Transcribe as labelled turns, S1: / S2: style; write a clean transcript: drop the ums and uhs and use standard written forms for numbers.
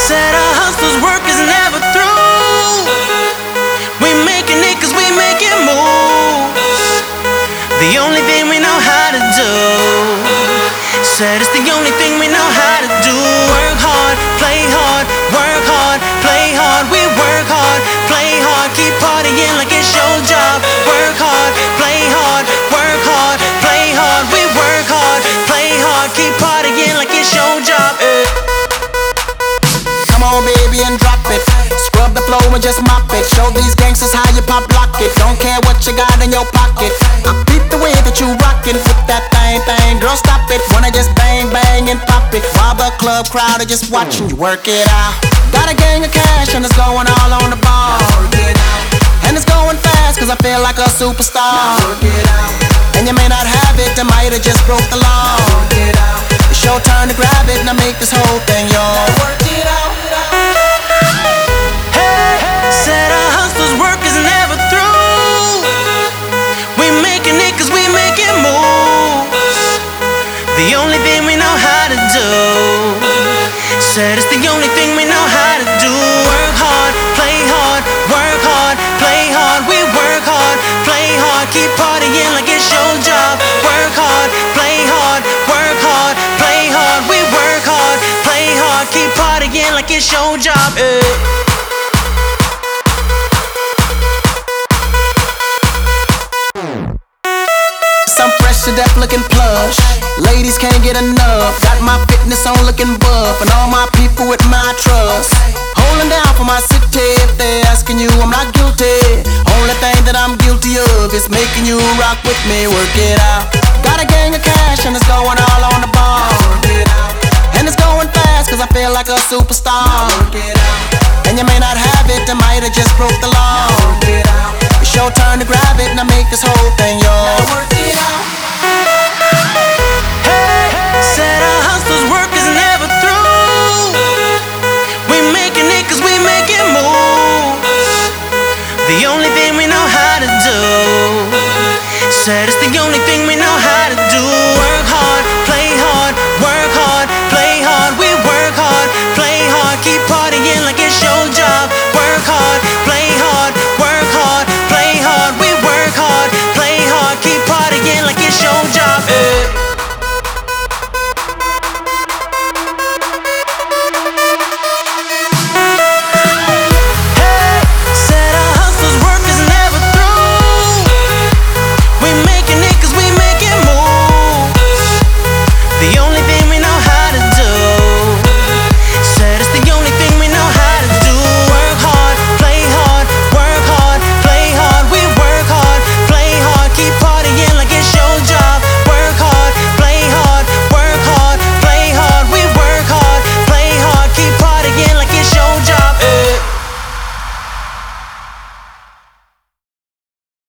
S1: Said our hustler's work is never through. We making it cause we making moves. The only thing we know how to do. Said it's the only thing we know how to do. Work hard, play hard, work hard, play hard. We work hard, play hard, keep partying like it's your job. Work hard, play hard, work hard, play hard. We work hard, play hard, keep partying like it's your job.
S2: Come on, baby, and drop it. Scrub the floor and just mop it. Show these gangsters how you pop lock it. Don't care what you got in your pocket. I beat the way that you rockin'. Flip that thing, girl, stop it. Wanna just bang, bang, and pop it. While the club crowd are just watching you work it out. Got a gang of cash and it's going all on the ball. And it's going fast cause I feel like a superstar. And you may not have it, I might have just broke the law. It's your turn to grab it and I make this whole thing yours. Work it out.
S1: Said our hustler's work is never through. We making it cause we making moves. The only thing we know how to do. Said it's the only thing we know how to do. Work hard, play hard, work hard, play hard. We work hard, play hard, keep partying like it's your job. Work hard, play hard, work hard, play hard. We work hard, play hard, keep partying like it's your job.
S2: I'm fresh to death looking plush. Ladies can't get enough. Got my fitness on looking buff. And all my people with my trust. Holding down for my city. If they're asking you, I'm not guilty. Only thing that I'm guilty of is making you rock with me. Work it out. Got a gang of cash and it's going all on the ball. And it's going fast cause I feel like a superstar. And you may not have it, I might have just broke the law. It's your turn to grab it and I make this whole thing yours.
S1: Said our hustler's work is never through. We making it cause we making moves. The only thing we know how to do. Said it's